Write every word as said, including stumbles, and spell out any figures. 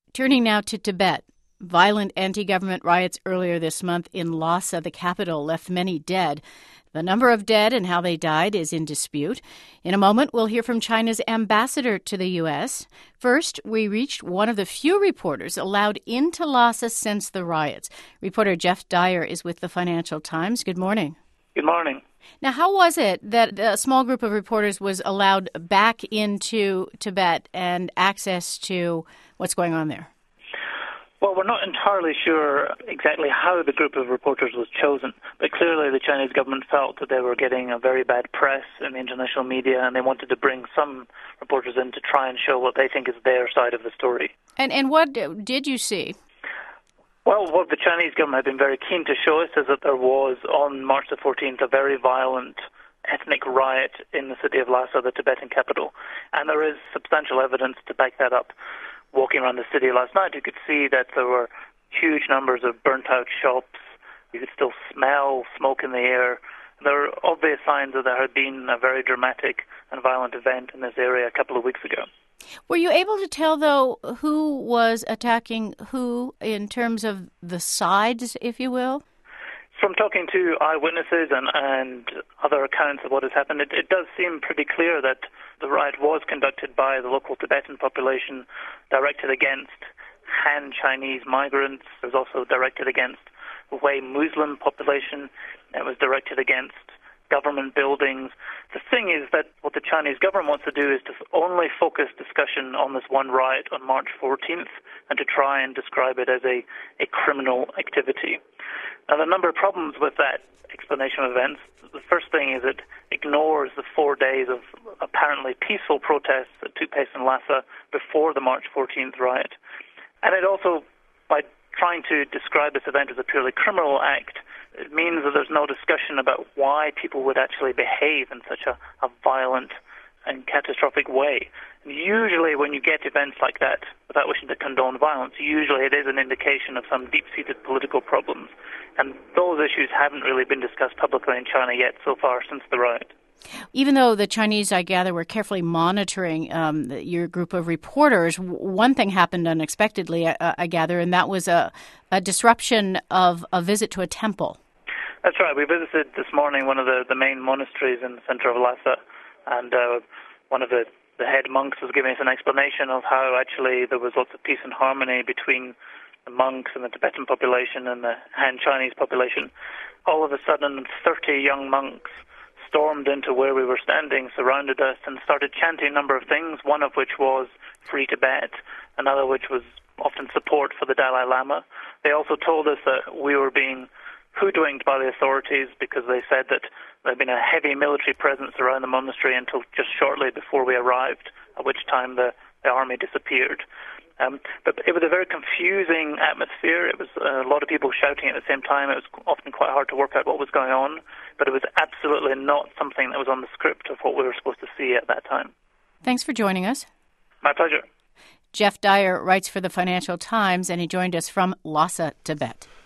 Turning now to Tibet. Violent anti-government riots earlier this month in Lhasa, the capital, left many dead. The number of dead and how they died is in dispute. In a moment, we'll hear from China's ambassador to the U S. First, we reached one of the few reporters allowed into Lhasa since the riots. Reporter Jeff Dyer is with the Financial Times. Good morning. Good morning. Now, how was it that a small group of reporters was allowed back into Tibet and access to what's going on there? Well, we're not entirely sure exactly how the group of reporters was chosen, but clearly the Chinese government felt that they were getting a very bad press in the international media, and they wanted to bring some reporters in to try and show what they think is their side of the story. And and what did you see? Well, what the Chinese government had been very keen to show us is that there was, on March the fourteenth, a very violent ethnic riot in the city of Lhasa, the Tibetan capital, and there is substantial evidence to back that up. Walking around the city last night, you could see that there were huge numbers of burnt-out shops. You could still smell smoke in the air. There were obvious signs that there had been a very dramatic and violent event in this area a couple of weeks ago. Were you able to tell, though, who was attacking who in terms of the sides, if you will? From talking to eyewitnesses and, and other accounts of what has happened, it, it does seem pretty clear that the riot was conducted by the local Tibetan population, directed against Han Chinese migrants. It was also directed against the Hui Muslim population. It was directed against government buildings. The thing is that what the Chinese government wants to do is to only focus discussion on this one riot on March fourteenth and to try and describe it as a, a criminal activity. Now, there are a number of problems with that explanation of events. The first thing is it ignores the four days of apparently peaceful protests that took place in Lhasa before the March fourteenth riot. And it also, by trying to describe this event as a purely criminal act, it means that there's no discussion about why people would actually behave in such a, a violent and catastrophic way. And usually when you get events like that, without wishing to condone violence, usually it is an indication of some deep-seated political problems. And those issues haven't really been discussed publicly in China yet so far since the riot. Even though the Chinese, I gather, were carefully monitoring um, your group of reporters, one thing happened unexpectedly, I, I gather, and that was a, a disruption of a visit to a temple. That's right. We visited this morning one of the, the main monasteries in the center of Lhasa, and uh, one of the, the head monks was giving us an explanation of how actually there was lots of peace and harmony between the monks and the Tibetan population and the Han Chinese population. All of a sudden, thirty young monks stormed into where we were standing, surrounded us, and started chanting a number of things, one of which was Free Tibet, another which was often support for the Dalai Lama. They also told us that we were being hoodwinked by the authorities because they said that there had been a heavy military presence around the monastery until just shortly before we arrived, at which time the, the army disappeared. Um, but it was a very confusing atmosphere. It was uh, a lot of people shouting at the same time. It was often quite hard to work out what was going on, but it was absolutely not something that was on the script of what we were supposed to see at that time. Thanks for joining us. My pleasure. Jeff Dyer writes for the Financial Times, and he joined us from Lhasa, Tibet.